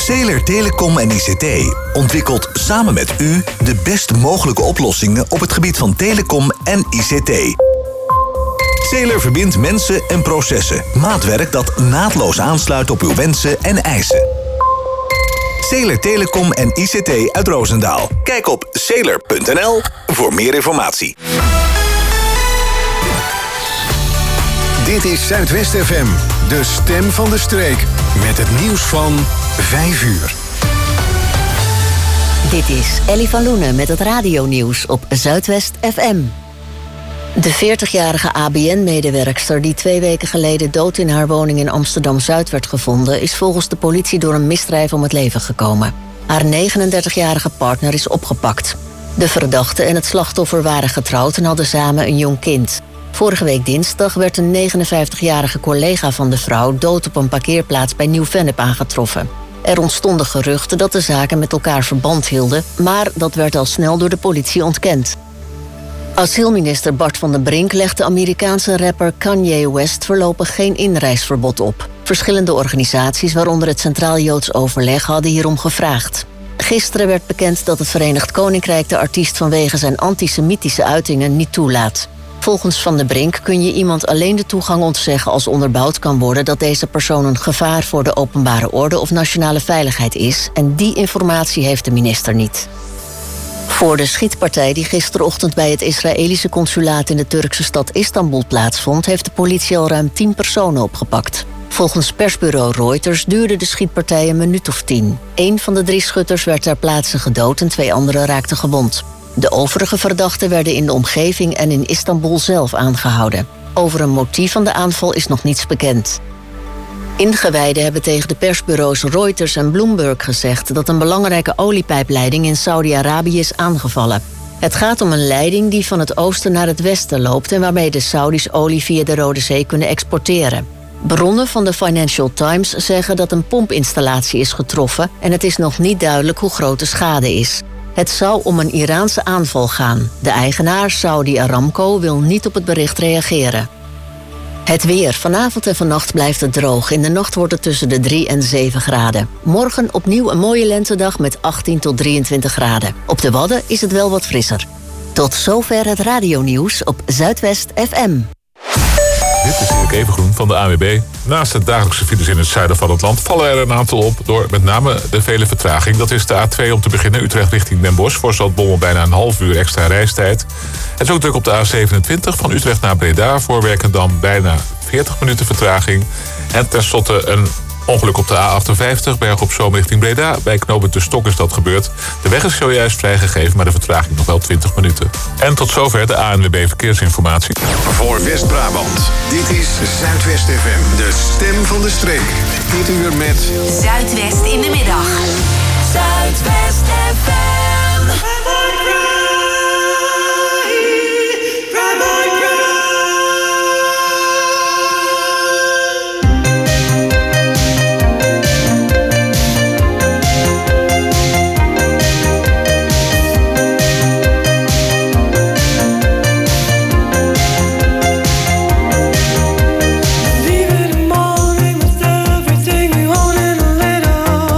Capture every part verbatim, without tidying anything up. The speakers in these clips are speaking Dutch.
Zeeler Telecom en I C T ontwikkelt samen met u de best mogelijke oplossingen op het gebied van telecom en I C T. Zeeler verbindt mensen en processen. Maatwerk dat naadloos aansluit op uw wensen en eisen. Zeeler Telecom en I C T uit Roosendaal. Kijk op zeeler punt n l voor meer informatie. Dit is Zuidwest F M, de stem van de streek. Met het nieuws van vijf uur. Dit is Ellie van Loenen met het radionieuws op Zuidwest F M. De veertigjarige A B N-medewerkster die twee weken geleden dood in haar woning in Amsterdam-Zuid werd gevonden, is volgens de politie door een misdrijf om het leven gekomen. Haar negenendertigjarige partner is opgepakt. De verdachte en het slachtoffer waren getrouwd en hadden samen een jong kind. Vorige week dinsdag werd een negenenvijftigjarige collega van de vrouw dood op een parkeerplaats bij Nieuw-Vennep aangetroffen. Er ontstonden geruchten dat de zaken met elkaar verband hielden, maar dat werd al snel door de politie ontkend. Asielminister Bart van den Brink legt de Amerikaanse rapper Kanye West voorlopig geen inreisverbod op. Verschillende organisaties, waaronder het Centraal Joods Overleg, hadden hierom gevraagd. Gisteren werd bekend dat het Verenigd Koninkrijk de artiest vanwege zijn antisemitische uitingen niet toelaat. Volgens Van den Brink kun je iemand alleen de toegang ontzeggen als onderbouwd kan worden dat deze persoon een gevaar voor de openbare orde of nationale veiligheid is, en die informatie heeft de minister niet. Voor de schietpartij die gisterochtend bij het Israëlische consulaat in de Turkse stad Istanbul plaatsvond, heeft de politie al ruim tien personen opgepakt. Volgens persbureau Reuters duurde de schietpartij een minuut of tien. Eén van de drie schutters werd ter plaatse gedood en twee anderen raakten gewond. De overige verdachten werden in de omgeving en in Istanbul zelf aangehouden. Over een motief van de aanval is nog niets bekend. Ingewijden hebben tegen de persbureaus Reuters en Bloomberg gezegd dat een belangrijke oliepijpleiding in Saudi-Arabië is aangevallen. Het gaat om een leiding die van het oosten naar het westen loopt en waarmee de Saudis olie via de Rode Zee kunnen exporteren. Bronnen van de Financial Times zeggen dat een pompinstallatie is getroffen en het is nog niet duidelijk hoe groot de schade is. Het zou om een Iraanse aanval gaan. De eigenaar, Saudi Aramco, wil niet op het bericht reageren. Het weer. Vanavond en vannacht blijft het droog. In de nacht wordt het tussen de drie en zeven graden. Morgen opnieuw een mooie lentedag met achttien tot drieëntwintig graden. Op de Wadden is het wel wat frisser. Tot zover het radionieuws op Zuidwest F M. Dit is Erik Evengroen van de A N W B. Naast de dagelijkse files in het zuiden van het land vallen er een aantal op door met name de vele vertraging. Dat is de A twee om te beginnen, Utrecht richting Den Bosch. Voor Zaltbommel bijna een half uur extra reistijd. Het is ook druk op de A zevenentwintig van Utrecht naar Breda. Voor Werkendam bijna veertig minuten vertraging. En tenslotte een ongeluk op de A achtenvijftig, Berg op Zoom richting Breda. Bij knooppunt De Stok is dat gebeurd. De weg is zojuist vrijgegeven, maar de vertraging nog wel twintig minuten. En tot zover de A N W B Verkeersinformatie. Voor West-Brabant, dit is Zuidwest F M, de stem van de streek. Dit uur met Zuidwest in de middag. Zuidwest F M. Leave it in the morning with everything we want in a little.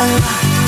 time.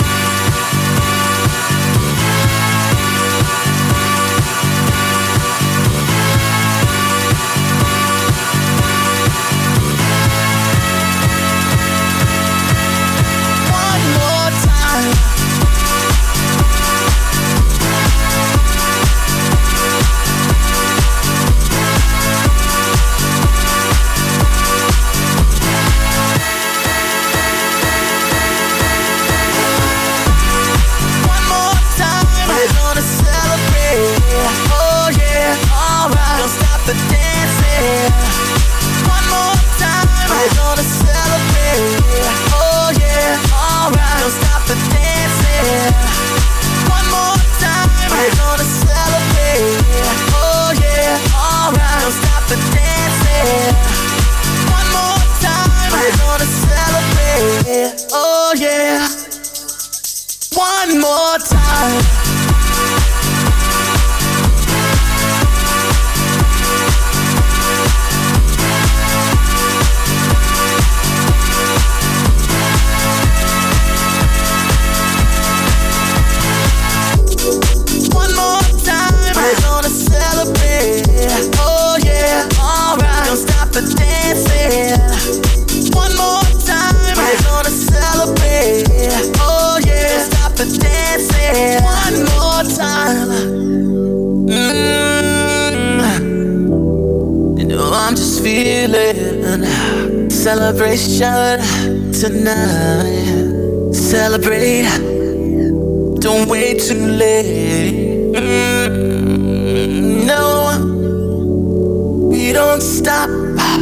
Celebration tonight. Celebrate. Don't wait too late. Mm, no, we don't stop.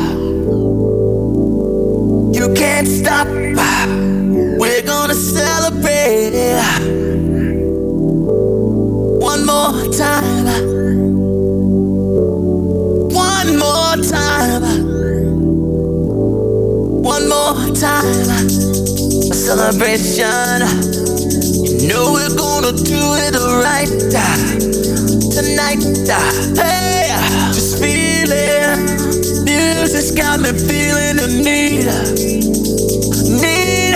You can't stop. We're gonna celebrate. One more time. One more time. One more time, a celebration. You know we're gonna do it right tonight. Hey, just feel it. Music's got me feeling the need, need.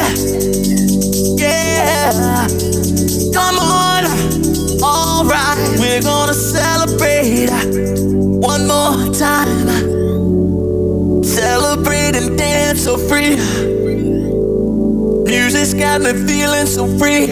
Yeah, come on, all right. We're gonna celebrate one more time. Celebrate and dance so free. Music's got me feeling so free.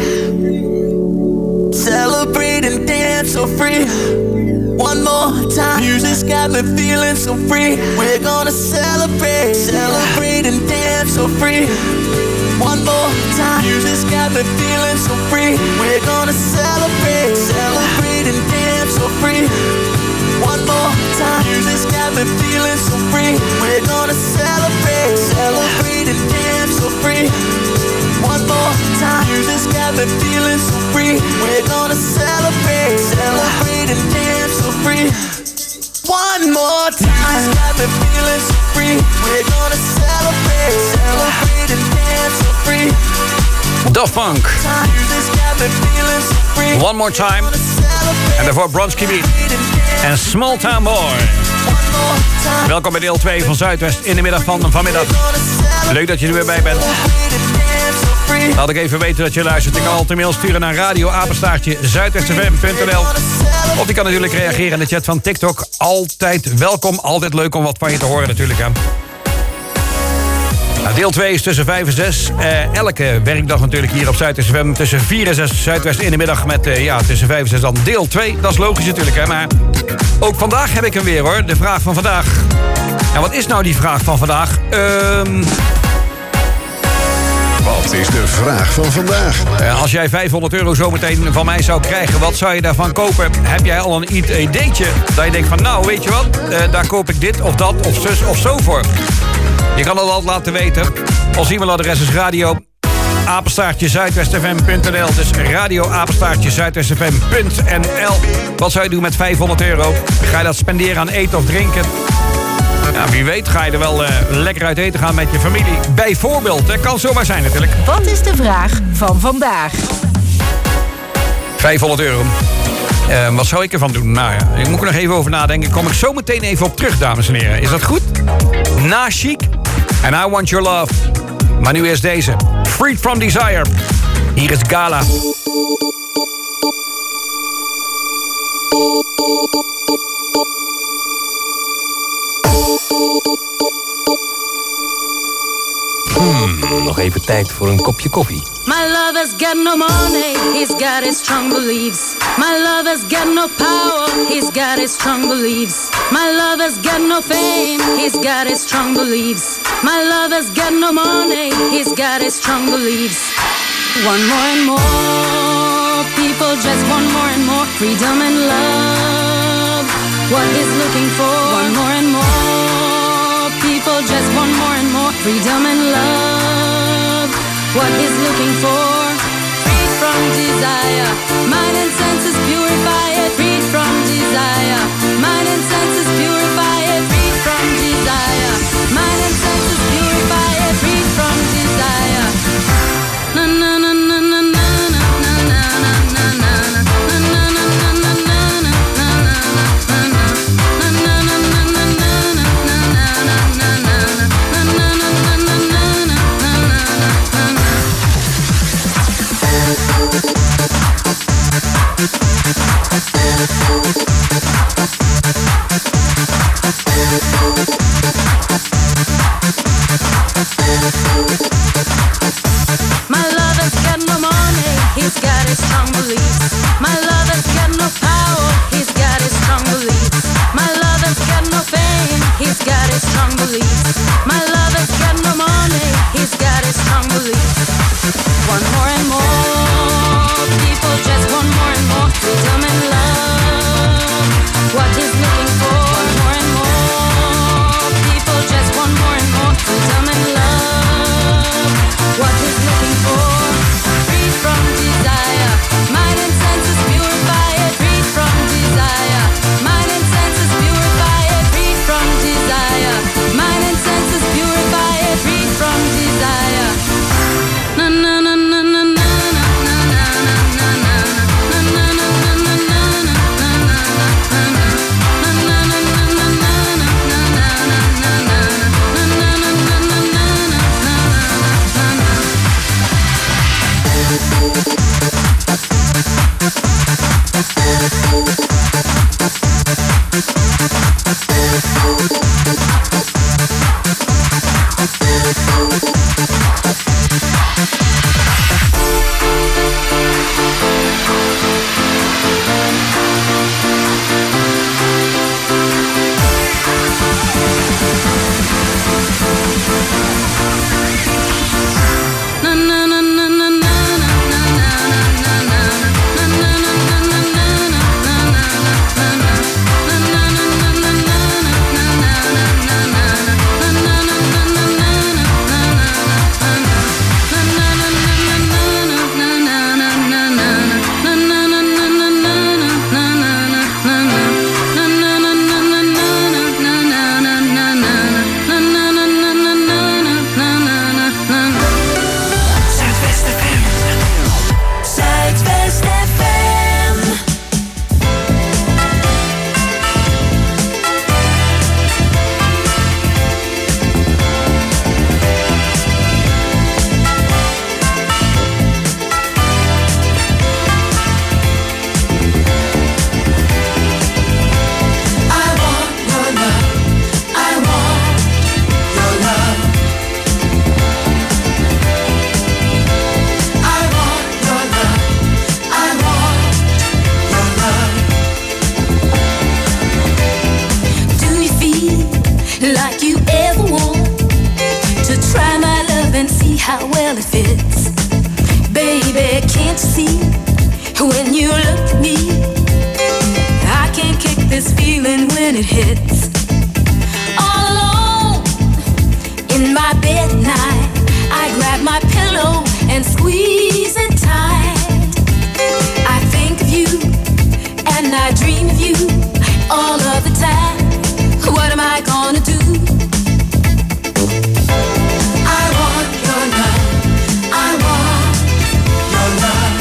Celebrate and dance so free. One more time. Music's got me feeling so free. We're gonna celebrate. Celebrate and dance so free. One more time. Music's got me feeling so free. We're gonna celebrate. Celebrate and dance so free. One more time. Music's got me feeling so free. We're gonna celebrate. Celebrate and dance so free. One more time. Music's got me feeling so free. We're gonna celebrate. Celebrate and dance so free. One more time. Music's got me feeling so free. We're gonna celebrate. Celebrate and dance so free. Daft Punk. Music's got me feeling so free. One more time. En daarvoor Bronski Beat. En Small Town Boy. Welkom bij deel twee van Zuidwest in de middag van vanmiddag. Leuk dat je er weer bij bent. Laat ik even weten dat je luistert. Je kan altijd een mail sturen naar radio apenstaartje zuidwest f m punt n l. Of je kan natuurlijk reageren in de chat van TikTok. Altijd welkom, altijd leuk om wat van je te horen natuurlijk. Hè. Nou, deel twee is tussen vijf en zes. Uh, elke werkdag natuurlijk hier op Zuidwest F M. Tussen vier en zes Zuidwest in de middag. Met uh, ja, tussen vijf en zes dan deel twee. Dat is logisch natuurlijk. Hè, maar ook vandaag heb ik hem weer hoor. De vraag van vandaag. En wat is nou die vraag van vandaag? Ehm... Uh, Wat is de vraag van vandaag? Uh, als jij vijfhonderd euro zometeen van mij zou krijgen, wat zou je daarvan kopen? Heb jij al een ideetje dat je denkt van nou, weet je wat? Uh, daar koop ik dit of dat of zus of zo voor. Je kan het altijd laten weten. Ons e-mailadres is radio apenstaartje zuidwest f m punt n l. Dus radio apenstaartje zuidwest f m punt n l. Wat zou je doen met vijfhonderd euro? Ga je dat spenderen aan eten of drinken? Ja, wie weet ga je er wel uh, lekker uit eten gaan met je familie. Bijvoorbeeld, dat kan zomaar zijn natuurlijk. Wat is de vraag van vandaag? vijfhonderd euro. Uh, wat zou ik ervan doen? Nou ja, ik moet er nog even over nadenken. Kom ik zo meteen even op terug, dames en heren. Is dat goed? Na Chic en I Want Your Love. Maar nu eerst deze. Freed From Desire. Hier is Gala. Hmm, nog even tijd voor een kopje koffie. My lover's got no money, he's got his strong beliefs. My lover's got no power, he's got his strong beliefs. My lover's got no fame, he's got his strong beliefs. My lover's got no money, he's got his strong beliefs. One more and more, people just want more and more freedom and love. What he's looking for, one more and more, people just want more and more freedom and love. What he's looking for, freed from desire, mind and senses purify it, freed from desire, mind and senses purify it, freed from desire, mind and senses purify it, freed from desire. Na na na na na na na na na na na na. My lover's got no money, he's got his strong beliefs. My lover's got no power, he's got his strong beliefs. My lover's got no fame, he's got his strong beliefs. My lover's got no money, he's got his strong beliefs. One more and more, people just want more and more freedom and love. What he's looking for, one more and more, people just want more and more freedom and love. What he's looking for, free from desire, mind and senses purify it, free from desire, mind and senses purify it, free from desire, mind and senses purify it, free from desire. Na na na na na na na na na na na na na na how well it fits. Baby, can't you see when you look at me? I can't kick this feeling when it hits. All alone in my bed at night, I grab my pillow and squeeze it tight. I think of you and I dream of you all of the time. What am I gonna do? I want your love. I want your love.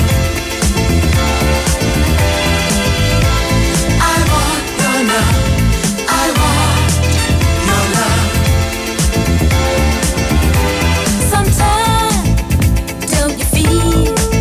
I want your love. I want your love. Sometimes don't you feel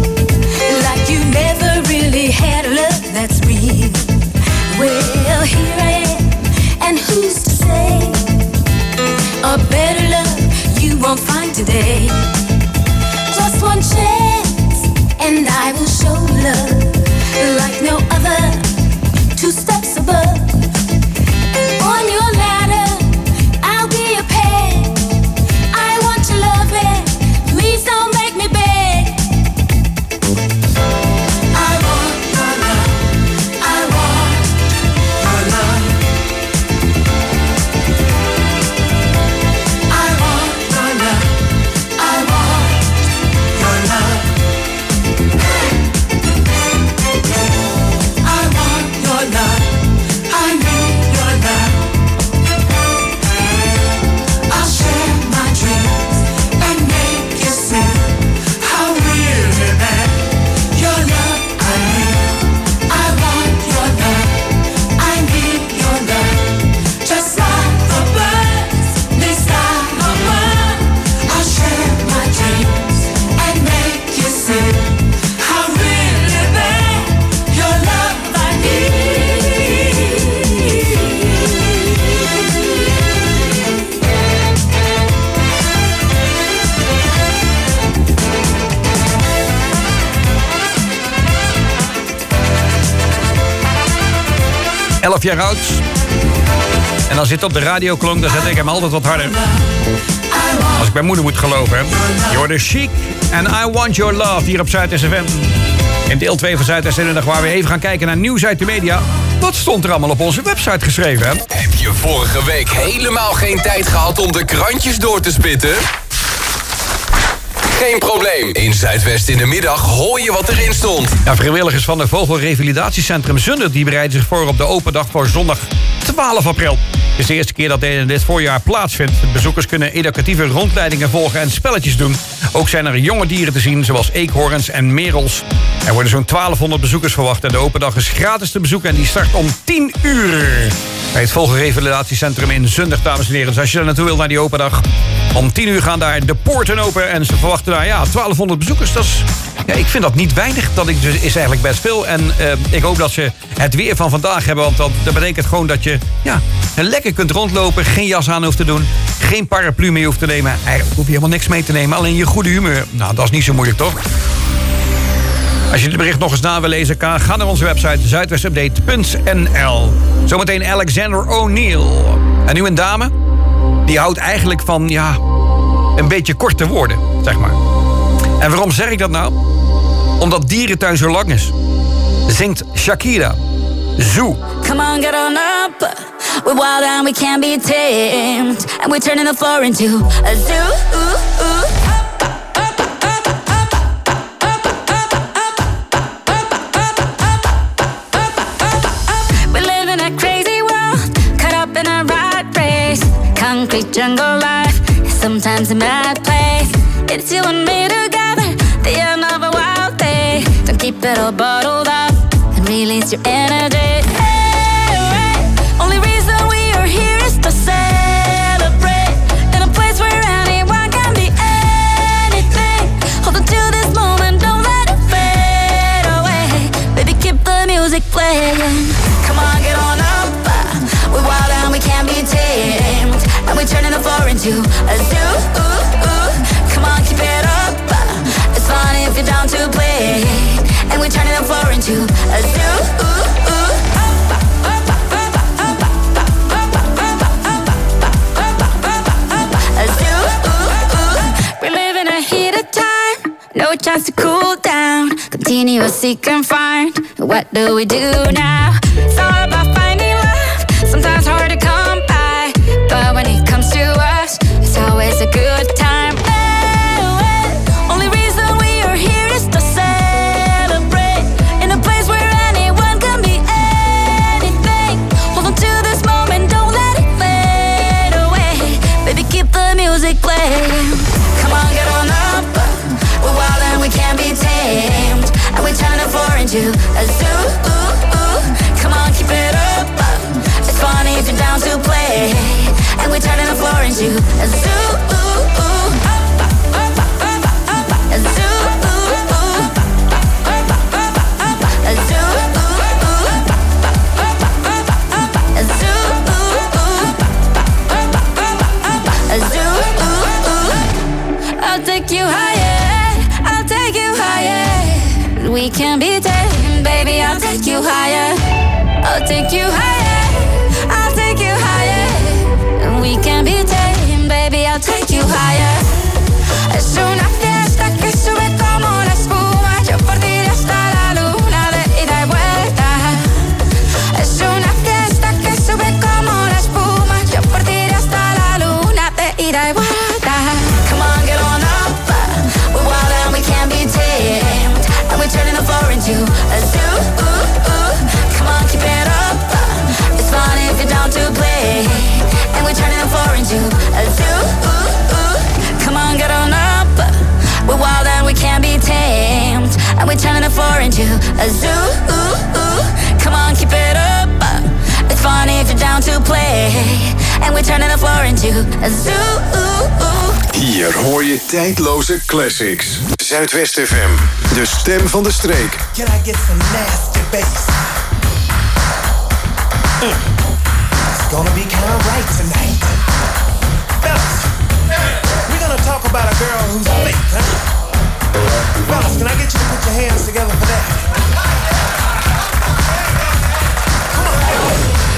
twaalf jaar oud. En als dit op de radio klonk, dan zet ik hem altijd wat harder. Als ik mijn moeder moet geloven. Je hoorde Chic en I Want Your Love hier op Zuid S F M. In deel twee van Zuid S F M, waar we even gaan kijken naar nieuws uit de media. Wat stond er allemaal op onze website geschreven, hè? Heb je vorige week helemaal geen tijd gehad om de krantjes door te spitten? Geen probleem. In Zuidwest in de middag hoor je wat erin stond. Ja, vrijwilligers van het Vogelrevalidatiecentrum Zundert die bereiden zich voor op de open dag voor zondag twaalf april. Het is de eerste keer dat dit in dit voorjaar plaatsvindt. Bezoekers kunnen educatieve rondleidingen volgen en spelletjes doen. Ook zijn er jonge dieren te zien, zoals eekhoorns en merels. Er worden zo'n twaalfhonderd bezoekers verwacht en de open dag is gratis te bezoeken en die start om tien uur. Bij het Vogelrevalidatiecentrum in Zundert, dames en heren. Dus als je er naartoe wil naar die open dag, om tien uur gaan daar de poorten open en ze verwachten daar ja, twaalfhonderd bezoekers. Dat is, ja, ik vind dat niet weinig. Dat is eigenlijk best veel. En uh, ik hoop dat ze het weer van vandaag hebben. Want dat, dat betekent gewoon dat je ja, lekker kunt rondlopen. Geen jas aan hoeft te doen. Geen paraplu mee hoeft te nemen. Eigenlijk hoef je helemaal niks mee te nemen. Alleen je goede humeur. Nou, dat is niet zo moeilijk, toch? Als je dit bericht nog eens na wil lezen, ga naar onze website zuidwestupdate punt n l. Zometeen Alexander O'Neill. En nu een dame, die houdt eigenlijk van, ja, een beetje korte woorden, zeg maar. En waarom zeg ik dat nou? Omdat dierentuin zo lang is. Zingt Shakira. Zoo. Come on, get on up. We're wild and we can't be tamed. And we're turning the floor into a zoo. Ooh, ooh. Concrete jungle life, sometimes a mad place. It's you and me together, the end of a wild day. Don't keep it all bottled up and release your energy. Hey, hey. Only reason we are here is to celebrate. In a place where anyone can be anything. Hold on to this moment, don't let it fade away. Baby, keep the music playing. Come on, get on up. We're wild and we can't be tamed. And we're turning the floor into a zoo. Ooh, ooh. Come on, keep it up. It's fun if you're down to play. And we're turning the floor into a zoo. Ooh, ooh. A zoo. Ooh, ooh. We're living a heated time. No chance to cool down. Continuous seek and find. What do we do now? It's all about finding love. Sometimes hard to come by, but when it comes to us, it's always a good time. Hey, hey. Only reason we are here is to celebrate. In a place where anyone can be anything. Hold on to this moment, don't let it fade away. Baby, keep the music playing. Come on, get on up. We're wild and we can't be tamed. And we turn the floor into a zoo. Ooh, ooh. Come on, keep it up. It's funny if you're down to play. And we're turning the floor into a zoo. Ooh, ooh. A zoo. Ooh, ooh. A zoo. Ooh, ooh. A zoo. Ooh, ooh. A zoo. Ooh, ooh. I'll take you higher. I'll take you higher. We can be tamed, baby. I'll take you higher. I'll take you higher. I'll take you higher. We can be tamed, baby, I'll take you higher. Es una fiesta que sube como la espuma. Yo por ti hasta la luna de ida y vuelta. Es una fiesta que sube como la espuma. Yo por ti hasta la luna de ida y vuelta. Come on, get on up. We're wild and we can't be tamed. And we're turning the floor into a zoo. Ooh, ooh. Come on, keep it up. It's fun if you're down to play. And we're turning the floor into a zoo. Ooh, ooh. Come on, get on up. We're wild and we can't be tamed. And we're turning the floor into a zoo. Ooh, ooh. Come on, keep it up. It's fun if you're down to play. And we're turning the floor into a zoo. Ooh, ooh. Hier hoor je tijdloze classics. Zuidwest F M, de stem van de streek. Can I get some nasty bass? Mm. It's gonna be kind of right tonight. Fellas, we're gonna talk about a girl who's fake, huh? Fellas, can I get you to put your hands together for that? Come on.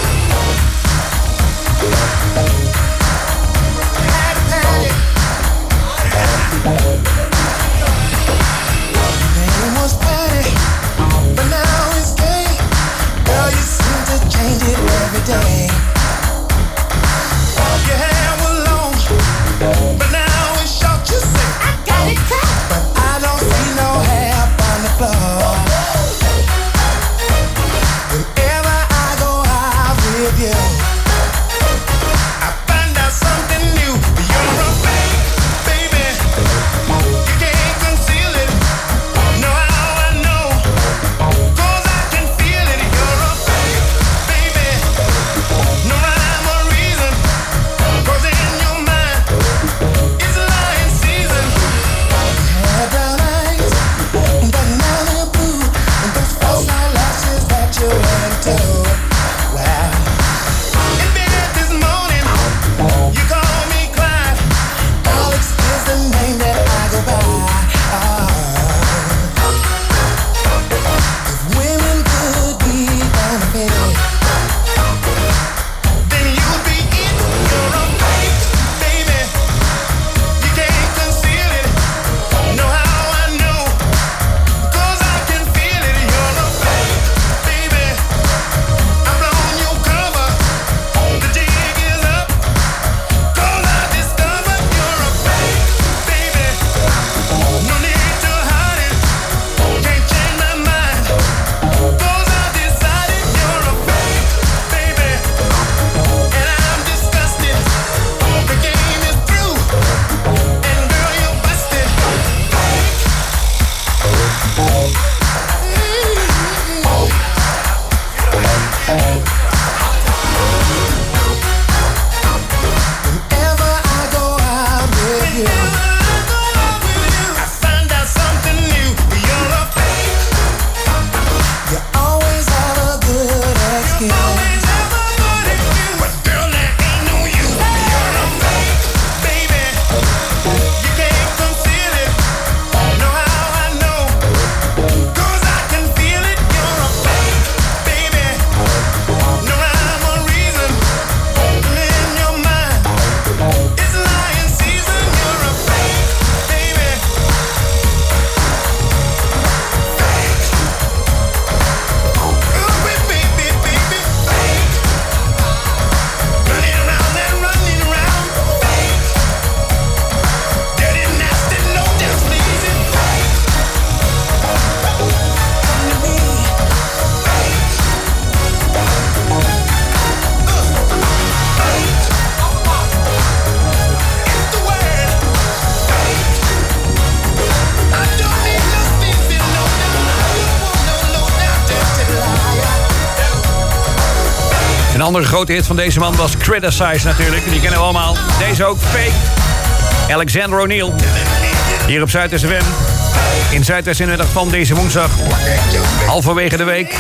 Een andere grote hit van deze man was Criticize natuurlijk. Die kennen we allemaal. Deze ook, Fake. Alexander O'Neal. Hier op Zuidwest F M. In Zuidwest in de middag van deze woensdag. Halverwege de week.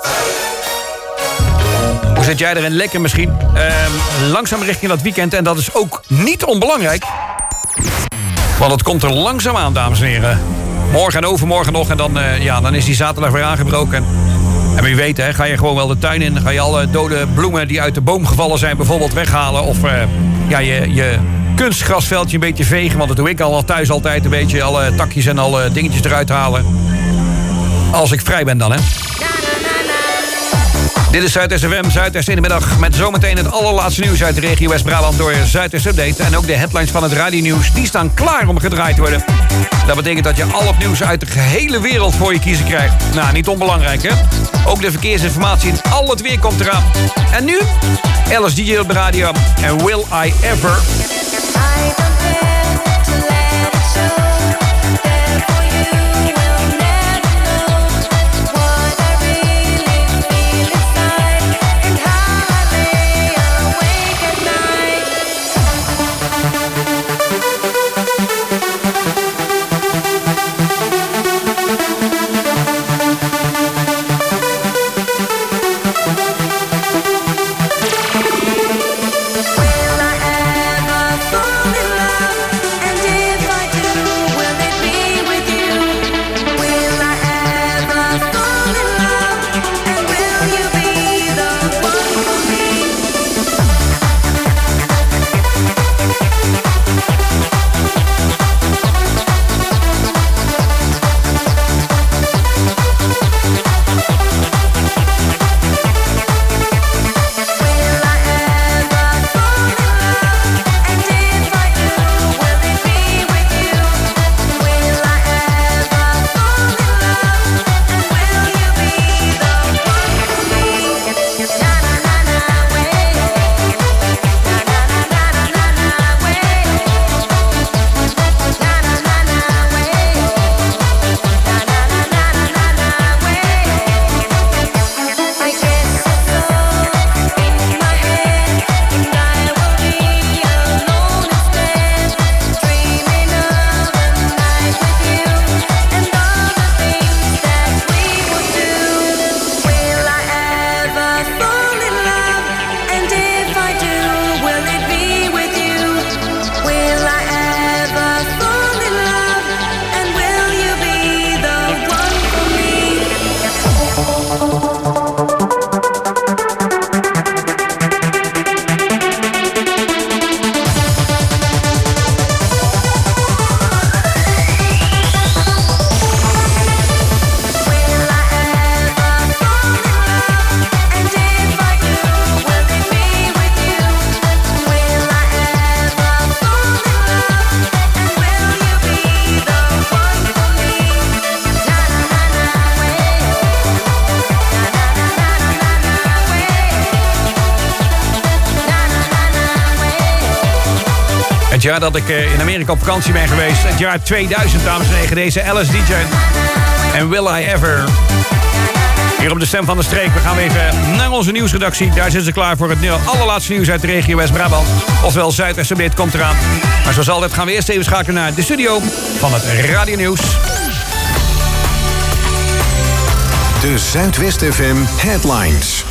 Hoe zit jij erin? Lekker misschien. Uh, langzaam richting dat weekend. En dat is ook niet onbelangrijk. Want het komt er langzaam aan, dames en heren. Morgen en overmorgen nog. En dan, uh, ja, dan is die zaterdag weer aangebroken. En wie weet, hè, ga je gewoon wel de tuin in. Ga je alle dode bloemen die uit de boom gevallen zijn bijvoorbeeld weghalen. Of uh, ja, je, je kunstgrasveldje een beetje vegen. Want dat doe ik al thuis altijd. Een beetje alle takjes en alle dingetjes eruit halen. Als ik vrij ben dan, hè. Dit is Zuidwest F M, Zuidwest in de middag. Met zometeen het allerlaatste nieuws uit de regio West-Brabant door Zuidwest Update. En ook de headlines van het radionieuws, die staan klaar om gedraaid te worden. Dat betekent dat je al het nieuws uit de gehele wereld voor je kiezen krijgt. Nou, niet onbelangrijk, hè? Ook de verkeersinformatie en al het weer komt eraan. En nu, Alice D J op de radio. En Will I Ever... Het jaar dat ik in Amerika op vakantie ben geweest. Het jaar tweeduizend, dames en heren. Deze Alice D J. En Will I Ever. Hier op de Stem van de Streek. We gaan even naar onze nieuwsredactie. Daar zitten ze klaar voor het allerlaatste nieuws uit de regio West-Brabant. Ofwel Zuidwest komt eraan. Maar zoals altijd gaan we eerst even schakelen naar de studio van het Radio Nieuws. De Zuidwest F M Headlines.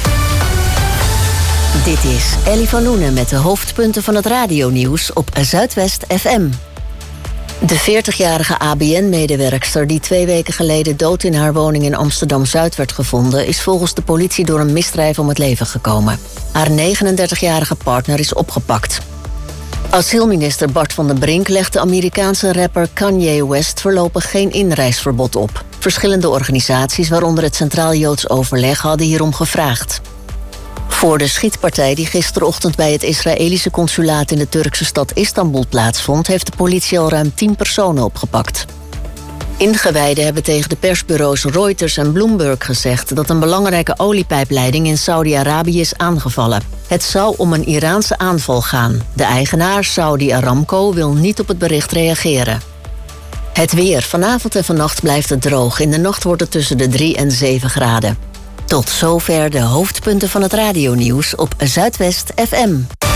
Dit is Ellie van Loenen met de hoofdpunten van het radionieuws op Zuidwest F M. De veertigjarige A B N-medewerkster die twee weken geleden dood in haar woning in Amsterdam-Zuid werd gevonden, is volgens de politie door een misdrijf om het leven gekomen. Haar negenendertigjarige partner is opgepakt. Asielminister Bart van den Brink legt de Amerikaanse rapper Kanye West voorlopig geen inreisverbod op. Verschillende organisaties, waaronder het Centraal Joods Overleg, hadden hierom gevraagd. Voor de schietpartij die gisterochtend bij het Israëlische consulaat in de Turkse stad Istanbul plaatsvond, heeft de politie al ruim tien personen opgepakt. Ingewijden hebben tegen de persbureaus Reuters en Bloomberg gezegd dat een belangrijke oliepijpleiding in Saudi-Arabië is aangevallen. Het zou om een Iraanse aanval gaan. De eigenaar, Saudi Aramco, wil niet op het bericht reageren. Het weer. Vanavond en vannacht blijft het droog. In de nacht wordt het tussen de drie en zeven graden. Tot zover de hoofdpunten van het radionieuws op Zuidwest F M.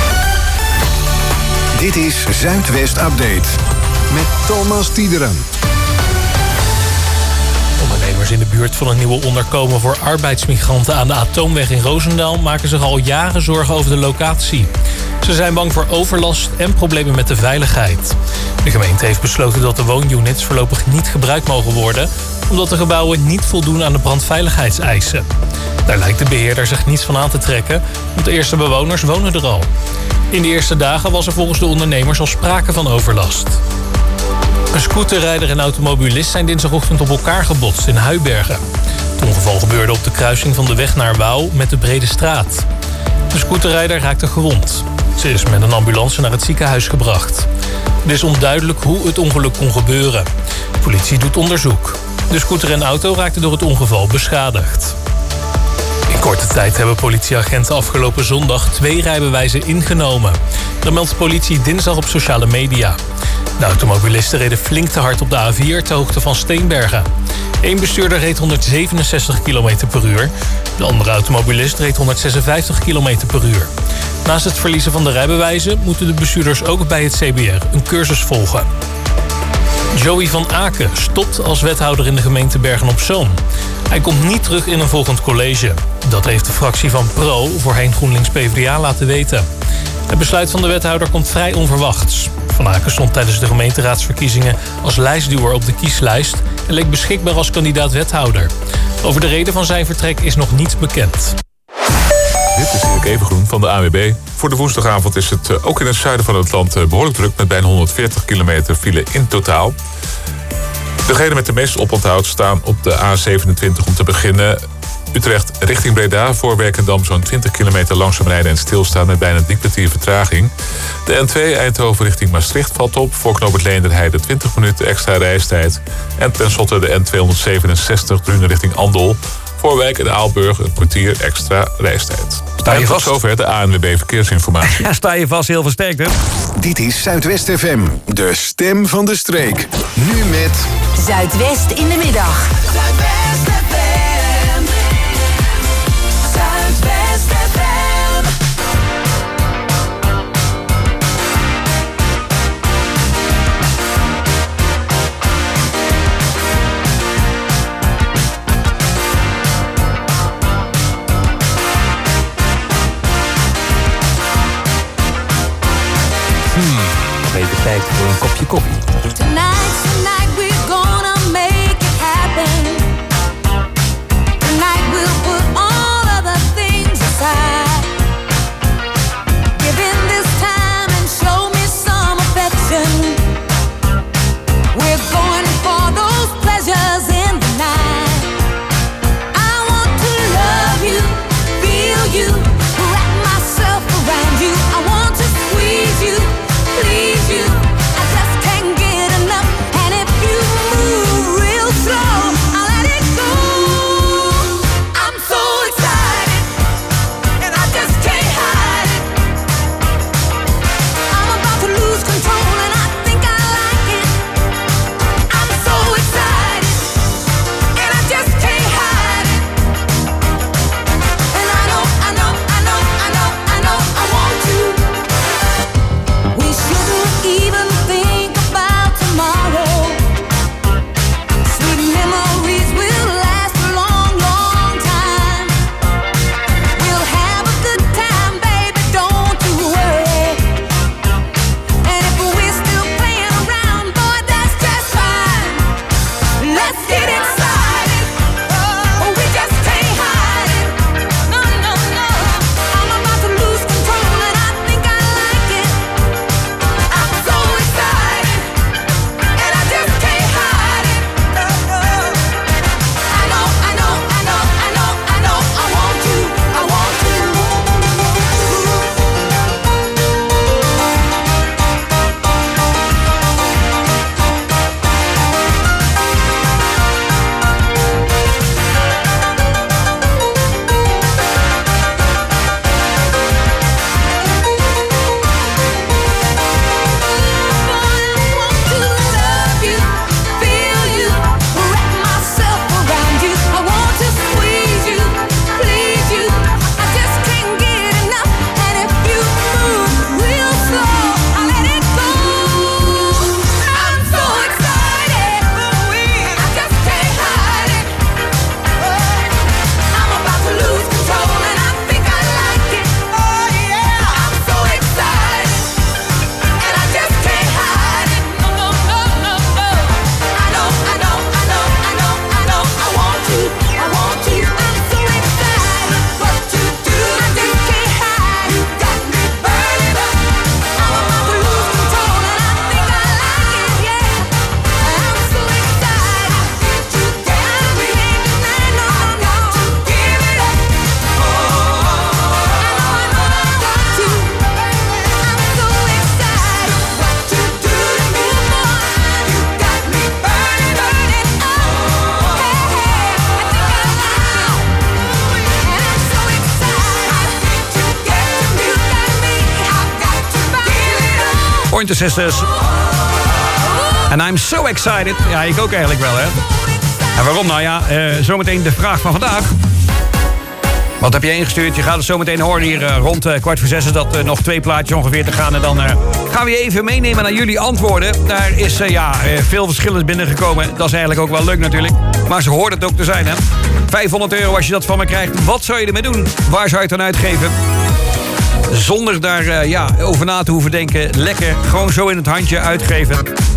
Dit is Zuidwest Update met Thomas Tiederen. Ondernemers in de buurt van een nieuwe onderkomen voor arbeidsmigranten aan de Atoomweg in Roosendaal maken zich al jaren zorgen over de locatie. Ze zijn bang voor overlast en problemen met de veiligheid. De gemeente heeft besloten dat de woonunits voorlopig niet gebruikt mogen worden, omdat de gebouwen niet voldoen aan de brandveiligheidseisen. Daar lijkt de beheerder zich niets van aan te trekken, want de eerste bewoners wonen er al. In de eerste dagen was er volgens de ondernemers al sprake van overlast. Een scooterrijder en automobilist zijn dinsdagochtend op elkaar gebotst in Huibergen. Het ongeval gebeurde op de kruising van de weg naar Wouw met de Brede Straat. De scooterrijder raakte gewond. Ze is met een ambulance naar het ziekenhuis gebracht. Het is onduidelijk hoe het ongeluk kon gebeuren. De politie doet onderzoek. De scooter en auto raakten door het ongeval beschadigd. In korte tijd hebben politieagenten afgelopen zondag twee rijbewijzen ingenomen. Dat meldt de politie dinsdag op sociale media. De automobilisten reden flink te hard op de A vier ter hoogte van Steenbergen. Eén bestuurder reed honderdzevenenzestig kilometer per uur. De andere automobilist reed honderdzesenvijftig kilometer per uur. Naast het verliezen van de rijbewijzen moeten de bestuurders ook bij het C B R een cursus volgen. Joey van Aken stopt als wethouder in de gemeente Bergen-op-Zoom. Hij komt niet terug in een volgend college. Dat heeft de fractie van Pro, voorheen GroenLinks P v d A, laten weten. Het besluit van de wethouder komt vrij onverwachts. Van Aken stond tijdens de gemeenteraadsverkiezingen als lijstduwer op de kieslijst en leek beschikbaar als kandidaat wethouder. Over de reden van zijn vertrek is nog niets bekend. Dit is Erik Evengroen van de A W B. Voor de woensdagavond is het ook in het zuiden van het land behoorlijk druk met bijna honderdveertig kilometer file in totaal. Degenen met de meeste oponthoud staan op de A zevenentwintig om te beginnen. Utrecht richting Breda, voor Werkendam zo'n twintig kilometer langzaam rijden en stilstaan met bijna drie kwartier vertraging. De N twee Eindhoven richting Maastricht valt op, voor knooppunt Leenderheide twintig minuten extra reistijd. En tenslotte de N tweehonderdzevenenzestig Drunen richting Andel, voor Wijk en Aalburg een kwartier extra reistijd. Sta je en tot vast? zover de A N W B Verkeersinformatie. Ja, sta je vast, heel versterkt, hè? Dit is Zuidwest F M, de stem van de streek. Nu met Zuidwest in de middag. Zuidwest F M. Zuidwest F M. Hmm, nog even tijd voor een kopje koffie. Tonight, tonight we're gonna make it happen. Tonight we'll put all other things aside. Give in this time and show me some affection. We're going for those pleasures in the night. I want to love you, feel you, wrap myself around you. I want to squeeze you, please you. I just can't get enough. Pointer Sisters. And I'm so excited. Ja, ik ook eigenlijk wel, hè. En waarom? Nou ja, uh, zometeen de vraag van vandaag. Wat heb je ingestuurd? Je gaat het zometeen horen hier uh, rond uh, kwart voor zes. Is dat uh, nog twee plaatjes ongeveer te gaan. En dan uh, gaan we je even meenemen naar jullie antwoorden. Daar is uh, ja, uh, veel verschillend binnengekomen. Dat is eigenlijk ook wel leuk natuurlijk. Maar ze hoort het ook te zijn, hè. vijfhonderd euro als je dat van me krijgt. Wat zou je ermee doen? Waar zou je het aan uitgeven? Zonder daar uh, ja, over na te hoeven denken. Lekker, gewoon zo in het handje uitgeven.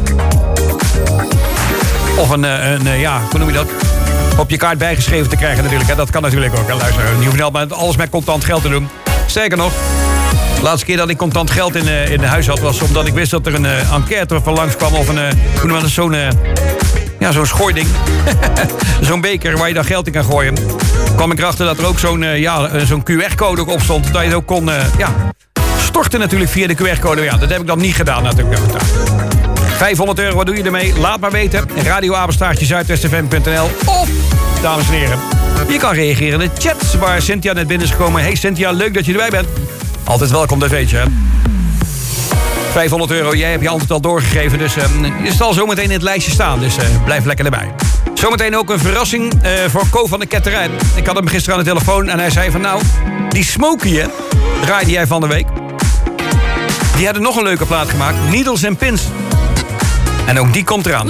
Of een, uh, een uh, ja, hoe noem je dat? Op je kaart bijgeschreven te krijgen natuurlijk. Hè. Dat kan natuurlijk ook. Hè. Luister, je hoeft niet alles met contant geld te doen. Sterker nog, de laatste keer dat ik contant geld in, uh, in huis had... was omdat ik wist dat er een uh, enquête van langs kwam. Of een, uh, hoe noem je dat, zo'n uh, ja, zo'n schooiding. Zo'n beker waar je dan geld in kan gooien. Kwam ik erachter dat er ook zo'n uh, ja, uh, zo'n Q R-code ook op stond. Dat je het ook kon uh, ja, storten natuurlijk via de Q R-code. Ja, dat heb ik dan niet gedaan natuurlijk. vijfhonderd euro, wat doe je ermee? Laat maar weten. radioapenstaartje zuidwest f m punt n l. Of, dames en heren, je kan reageren in de chat waar Cynthia net binnen is gekomen. Hey Cynthia, leuk dat je erbij bent. Altijd welkom, dat weet je, hè. vijfhonderd euro, jij hebt je antwoord al doorgegeven. Dus uh, je zal zometeen in het lijstje staan. Dus uh, blijf lekker erbij. Zometeen ook een verrassing uh, voor Co van de Ketterij. Ik had hem gisteren aan de telefoon en hij zei van... nou, die Smokey, hè, draaide jij van de week. Die hadden nog een leuke plaat gemaakt. Needles and Pins. En ook die komt eraan.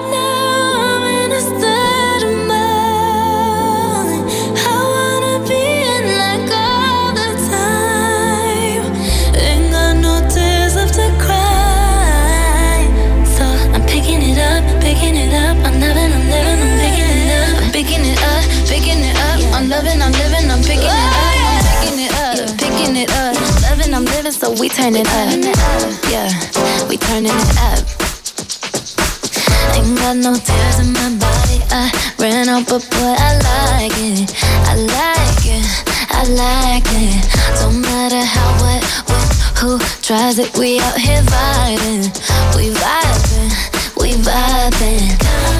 Picking it up, picking it up. I'm loving, I'm living, I'm picking it up. I'm picking it up, yeah, picking it up. Loving, I'm living, so we turn it up. Yeah, we turning it up. Ain't got no tears in my body. I ran out, but boy, I like it. I like it, I like it. Don't matter how, what, when, who tries it. We out here vibing, we vibing, we vibing.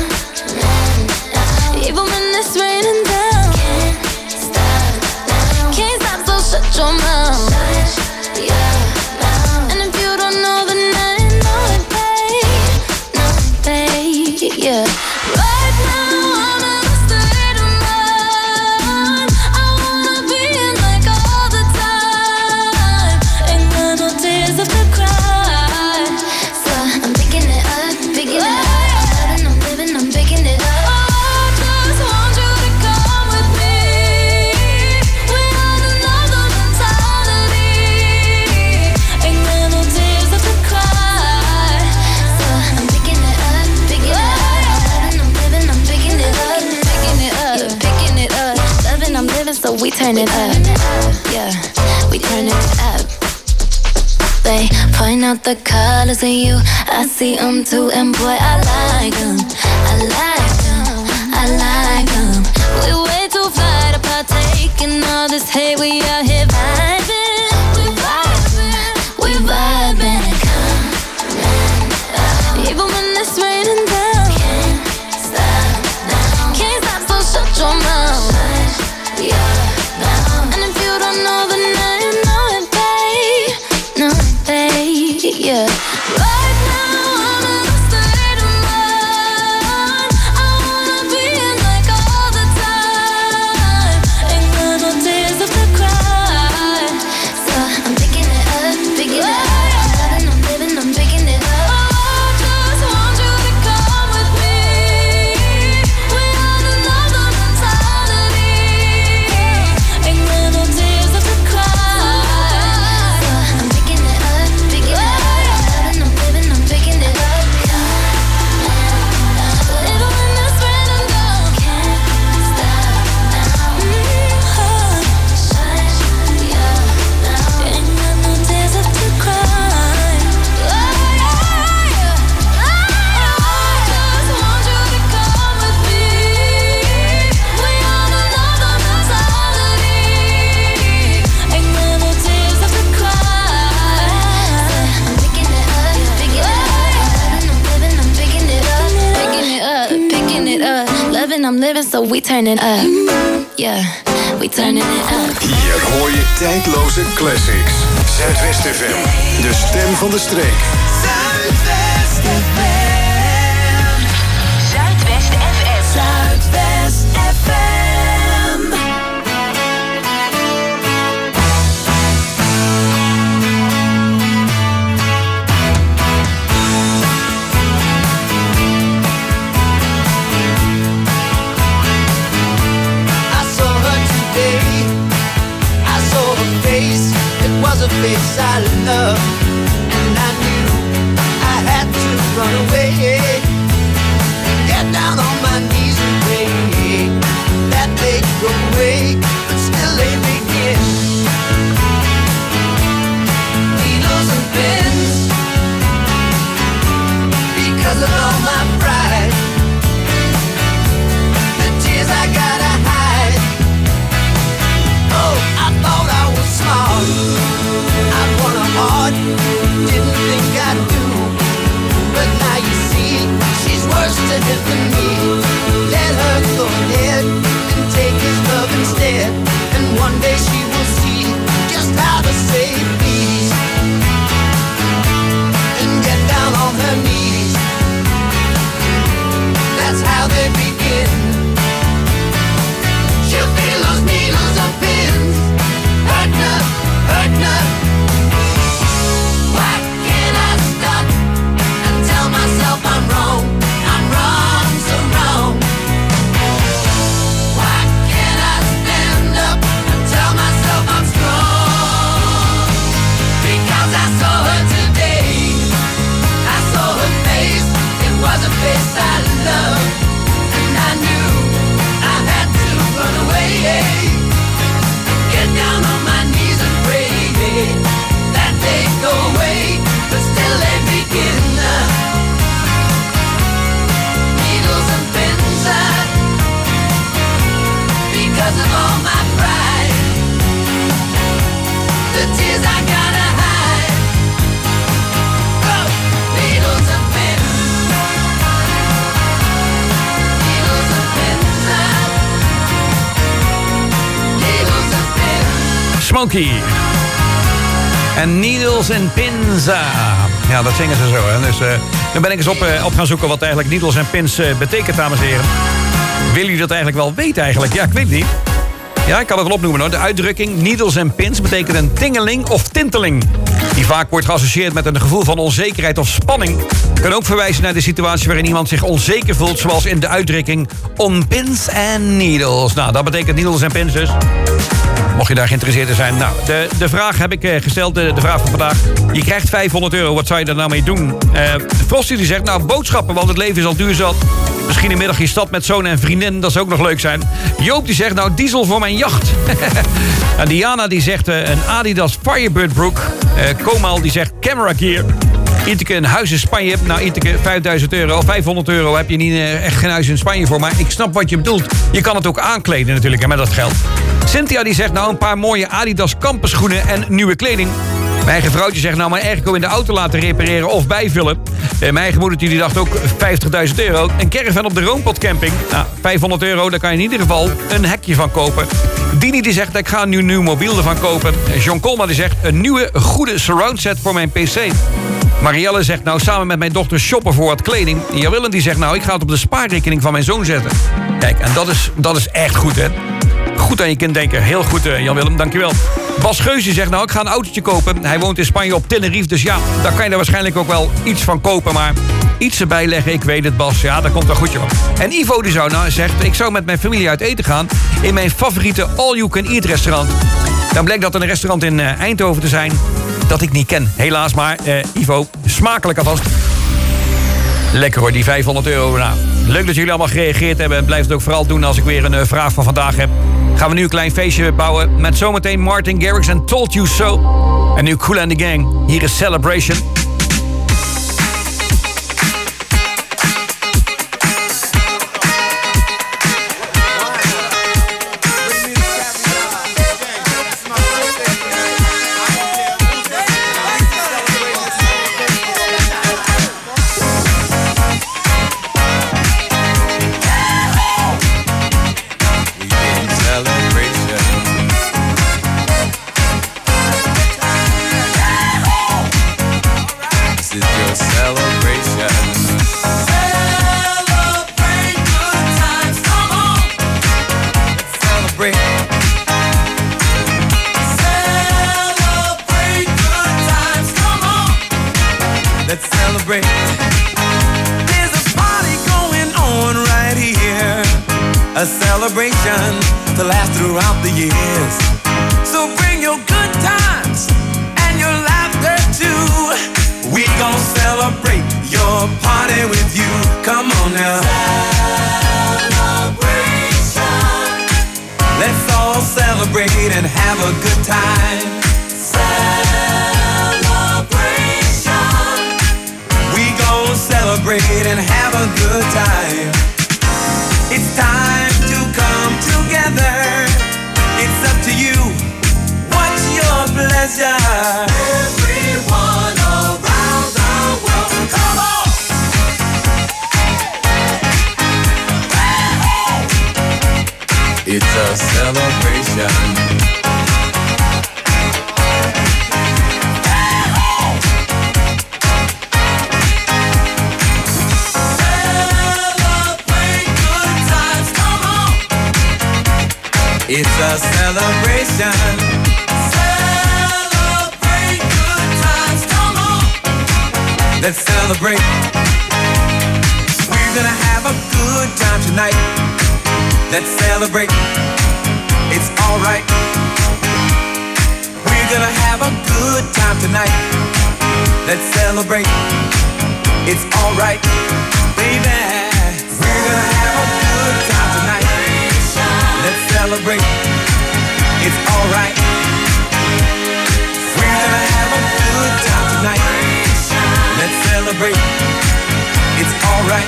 Even when it's raining down, can't stop now. Can't stop, so shut your mouth. Shut your mouth. And if you don't know, then I know it, babe. No, babe, yeah. Right now I'm in a state of mind. I wanna be in like all the time. Ain't got no tears left to cry. So I'm picking it up, picking it up. I'm loving, I'm living, I'm picking it up. So we turn it up, yeah, we turn it up. They point out the colors in you, I see them too, and boy, I like them, I like them, I like them. We way too fly to partake in all this hate, we out here vibing, we vibing, we vibing. Even when it's raining down, can't stop now, can't stop, so shut your mouth. Yeah. And if you don't know, then I know it, babe. No, babe, yeah. Right now I'm in a state of mind. I wanna be in like all the time. Ain't got no tears left to cry. So I'm picking it up, picking it up. I'm loving, I'm living, I'm picking it up. I just want you to come with me. We are another mentality. Ain't got no tears left to cry. So I'm picking it up, picking it up. I'm loving, I'm living, I'm picking it up. Even when it's raining down, can't stop now. Shine, yeah, now. Ain't got no tears left to cry. I just want you to come with me. We on another mentality. Ain't got no tears left to cry. I'm picking it up, picking it up. I'm living, I'm picking it up, picking it up, picking it up. Loving, I'm living, so we turn it up. Yeah, we turning it up. Hier hoor je tijdloze classics. Zuidwest F M, de stem van de streek. I love, and I knew I had to run away. Get down on my knees and pray that they go away, but still they begin. Needles and pins, because of all my pride, the tears I gotta hide. Oh, I thought I was smart, I'd won a heart, didn't think I'd do, but now you see, she's worse to him than me. Let her go ahead and take his love instead, and one day she will see just how to save peace, and get down on her knees. That's how they begin. She'll feel those needles and pins, hurting her, hurting her. Why can't I stop and tell myself I'm wrong? I'm wrong, so wrong. Why can't I stand up and tell myself I'm strong? Because I saw her today, I saw her face, it was a face I loved, and I knew I had to run away. Get down on my knees and pray that they go away, but still they begin. Needles and pins, because of all my pride, the tears I gotta hide. Oh, needles and pins, needles and pins, needles and pins. Smokey. En Needles and Pins. Ja, dat zingen ze zo. Hè. Dus uh, dan ben ik eens op, uh, op gaan zoeken wat eigenlijk Needles and Pins uh, betekent, dames en heren. Willen jullie dat eigenlijk wel weten eigenlijk? Ja, ik weet het niet. Ja, ik kan het wel opnoemen hoor. De uitdrukking Needles and Pins betekent een tingeling of tinteling, die vaak wordt geassocieerd met een gevoel van onzekerheid of spanning. Kan ook verwijzen naar de situatie waarin iemand zich onzeker voelt, zoals in de uitdrukking on pins and needles. Nou, dat betekent Needles and Pins dus. Mocht je daar geïnteresseerd in zijn. Nou, de, de vraag heb ik uh, gesteld, de, de vraag van vandaag. Je krijgt vijfhonderd euro, wat zou je daar nou mee doen? Uh, Frosty die zegt, nou, boodschappen, want het leven is al duur zat. Misschien een middag in stad met zoon en vriendin, dat zou ook nog leuk zijn. Joop die zegt, nou, diesel voor mijn jacht. En Diana die zegt, uh, een Adidas Firebird broek. Uh, Komal die zegt, camera gear. Iteke, een huis in Spanje. Nou, Iteke, vijfduizend euro of vijfhonderd euro heb je niet, uh, echt geen huis in Spanje voor. Maar ik snap wat je bedoelt. Je kan het ook aankleden natuurlijk, hè, met dat geld. Cynthia die zegt, nou, een paar mooie Adidas campuschoenen en nieuwe kleding. Mijn eigen vrouwtje zegt, nou, mijn airco in de auto laten repareren of bijvullen. Uh, mijn eigen moedertje die dacht ook vijftigduizend euro. Een caravan op de Roompot camping. Nou, vijfhonderd euro, daar kan je in ieder geval een hekje van kopen. Dini die zegt, ik ga een nieuw, nieuw mobiel ervan kopen. John Colma die zegt, een nieuwe goede surround set voor mijn pc. Marielle zegt, nou, samen met mijn dochter shoppen voor wat kleding. Jan Willem die zegt, nou, ik ga het op de spaarrekening van mijn zoon zetten. Kijk, en dat is, dat is echt goed, hè. Goed aan je kind denken. Heel goed, uh, Jan Willem, dankjewel. Bas Geus die zegt, nou, ik ga een autootje kopen. Hij woont in Spanje op Tenerife, dus ja, daar kan je er waarschijnlijk ook wel iets van kopen. Maar iets erbij leggen, ik weet het, Bas. Ja, dat komt wel goed, joh. En Ivo die zou, nou, zegt, ik zou met mijn familie uit eten gaan in mijn favoriete all-you-can-eat restaurant. Dan bleek dat een restaurant in uh, Eindhoven te zijn dat ik niet ken. Helaas, maar uh, Ivo, smakelijk alvast. Lekker hoor, die vijfhonderd euro. Nou, leuk dat jullie allemaal gereageerd hebben. En blijf het ook vooral doen als ik weer een uh, vraag van vandaag heb. Gaan we nu een klein feestje bouwen met zometeen Martin Garrix en Told You So. En nu Kool and the Gang. Hier is Celebration. A celebration to last throughout the years. So bring your good times and your laughter celebrate your party with you. Come on now. Celebration. Let's all celebrate and have a good time. Celebration. We gon' celebrate and have a good time. It's time to come together. It's up to you. What's your pleasure? Everyone around the world, come on! It's a celebration. Celebrate good times, come on! It's a celebration. Celebrate good times, come on! Let's celebrate. We're gonna have a good time tonight. Let's celebrate. It's alright. We're gonna have a good time tonight. Let's celebrate. It's alright, baby. We're gonna have a good time tonight. Let's celebrate. It's alright. We're gonna have a good time tonight. Let's celebrate. It's alright.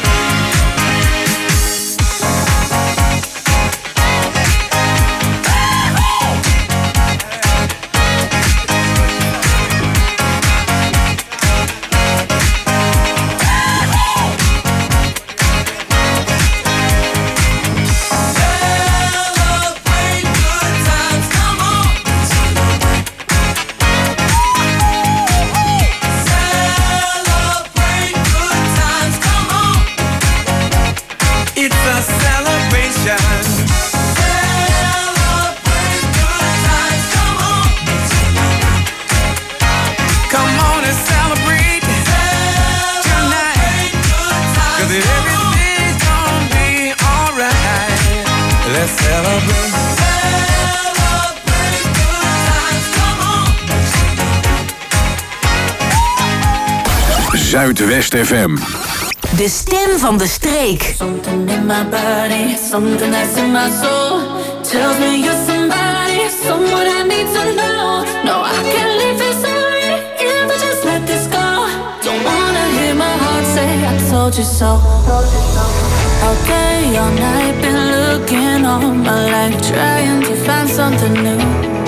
Zuidwest F M. De stem van de streek. Something in my body, something that's in my soul tells me you're somebody, someone I need to know. No, I can't leave this already if I just let this go. Don't wanna hear my heart say I told you so. Okay, all night been looking all my life, trying to find something new.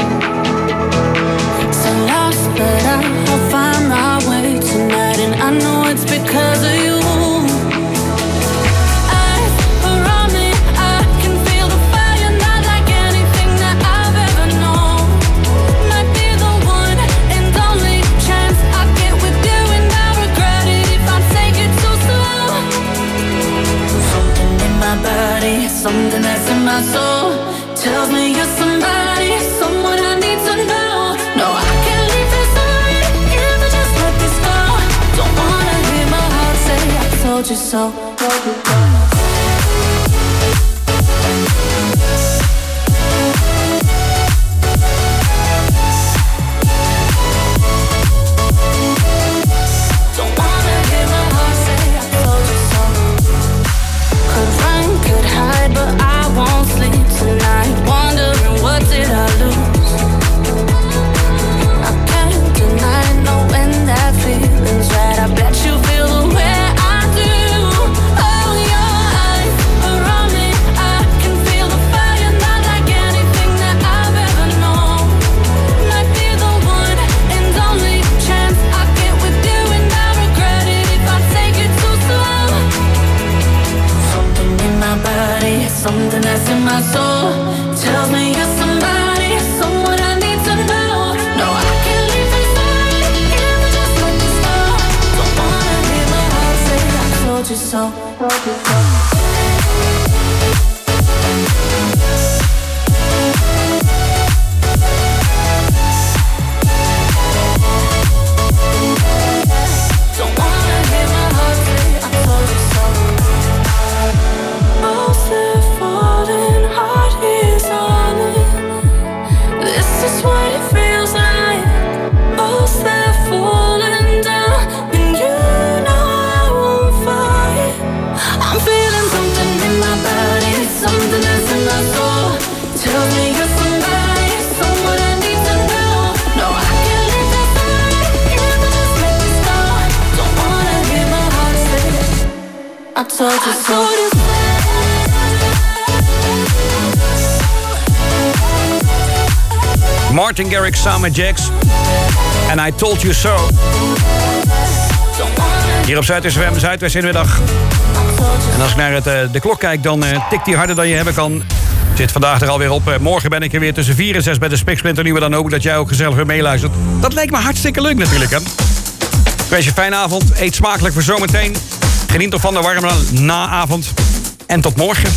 So lost, but I'll find my way tonight, and I know it's because of you. Something that's in my soul tells me you're somebody, someone I need to know. No, I can't leave this already if I just let this go. Don't wanna hear my heart say I told you so. But I won't sleep tonight, wondering what did I lose. I can't deny knowing that feeling's right. I bet you feel the way I do. Oh, your eyes around me, I can feel the fire, not like anything that I've ever known. Might be the one and only chance I get with you, and I regret it if I take it too slow. Something in my body, something that's in my soul tells me you're somebody, someone I need to know. No, I can't leave this already if I just let this go. Don't wanna hear my heart say I told you so. Told you so. What it feels like, both they're falling down, and you told you so. Martin Garrix samen met Jax. En I Told You So. Hier op Zuidwest F M, Zuidwest in de middag. En als ik naar het, uh, de klok kijk, dan uh, tikt die harder dan je hebben kan. Zit vandaag er alweer op. Uh, morgen ben ik er weer tussen vier en zes bij de Spiksplinter Nieuwe. Dan hoop ik dat jij ook gezellig weer meeluistert. Dat lijkt me hartstikke leuk natuurlijk, hè. Ik wens je een fijne avond. Eet smakelijk voor zometeen. Geniet nog van de warme naavond. En tot morgen.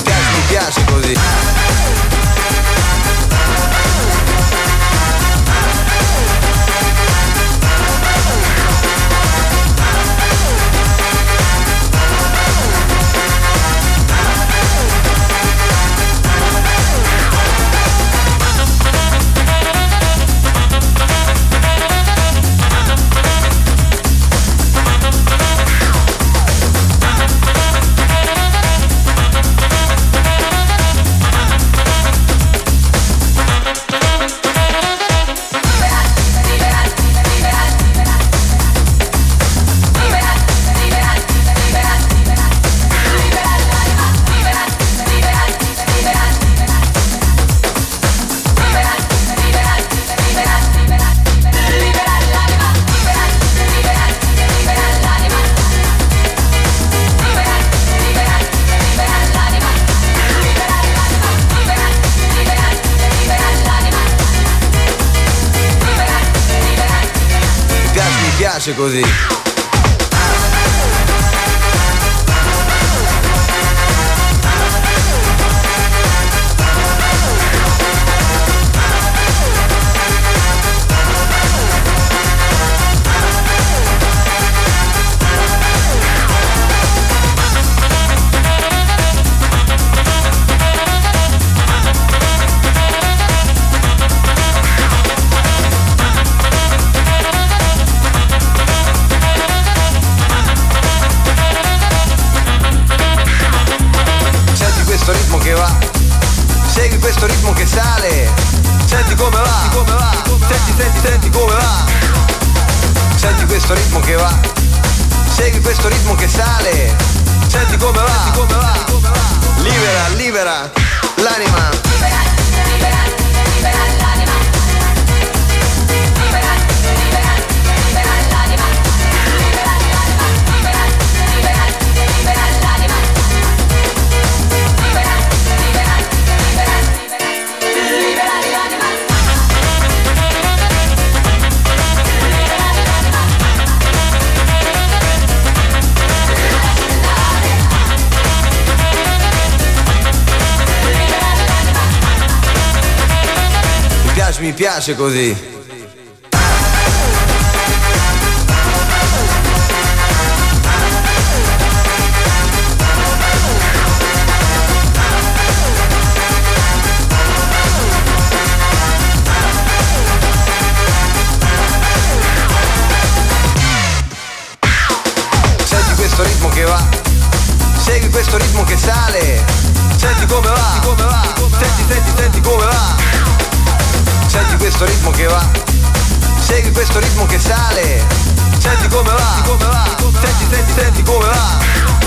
Così. Questo ritmo che sale, senti come va, come va, senti, senti, senti come va, senti questo ritmo che va, segui questo ritmo che sale, senti come va, come va, libera, libera l'anima, libera, libera, libera l'anima, libera, libera, libera l'anima, libera l'anima, libera, libera, libera l'anima, libera, libera, mi piace così. Senti questo ritmo che va, segui questo ritmo che sale, senti come va, come va, senti, senti, senti come va. Senti questo ritmo che va, segui questo ritmo che sale, senti come va, come va, senti, senti, senti come va.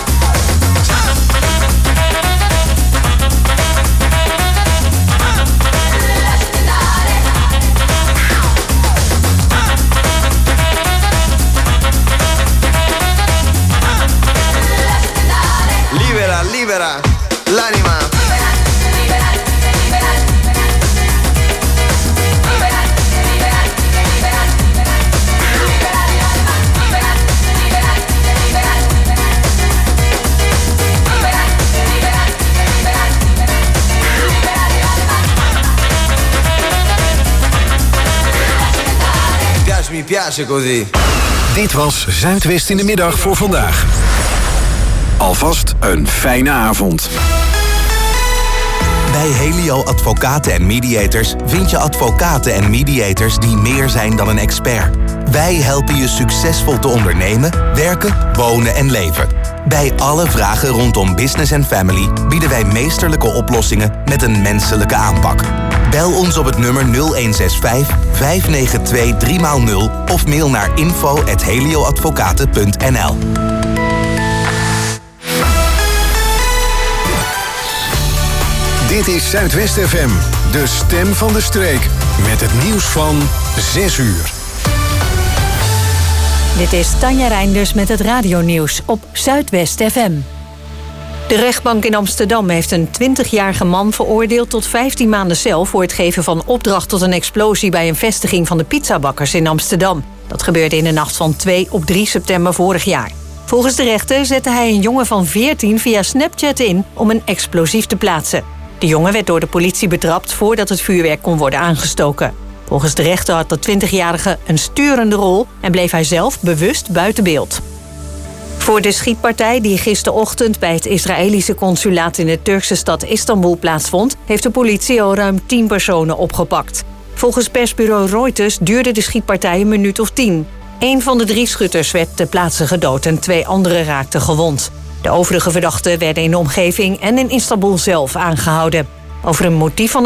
Libera, libera l'anima. Mi piace così. Dit was Zuidwest in de middag voor vandaag. Alvast een fijne avond. Bij Helio Advocaten en Mediators vind je advocaten en mediators die meer zijn dan een expert. Wij helpen je succesvol te ondernemen, werken, wonen en leven. Bij alle vragen rondom business en family bieden wij meesterlijke oplossingen met een menselijke aanpak. Bel ons op het nummer nul een zes vijf, vijf negen twee, drie nul of mail naar info at helioadvocaten punt n l. Dit is Zuidwest F M, de stem van de streek. Met het nieuws van zes uur. Dit is Tanja Reinders met het radionieuws op Zuidwest F M. De rechtbank in Amsterdam heeft een twintigjarige man veroordeeld tot vijftien maanden cel voor het geven van opdracht tot een explosie bij een vestiging van de pizzabakkers in Amsterdam. Dat gebeurde in de nacht van twee op drie september vorig jaar. Volgens de rechter zette hij een jongen van veertien via Snapchat in om een explosief te plaatsen. De jongen werd door de politie betrapt voordat het vuurwerk kon worden aangestoken. Volgens de rechter had de twintigjarige een sturende rol en bleef hij zelf bewust buiten beeld. Voor de schietpartij die gisterochtend bij het Israëlische consulaat in de Turkse stad Istanbul plaatsvond, heeft de politie al ruim tien personen opgepakt. Volgens persbureau Reuters duurde de schietpartij een minuut of tien. Eén van de drie schutters werd ter plaatse gedood en twee anderen raakten gewond. De overige verdachten werden in de omgeving en in Istanbul zelf aangehouden. Over een motief van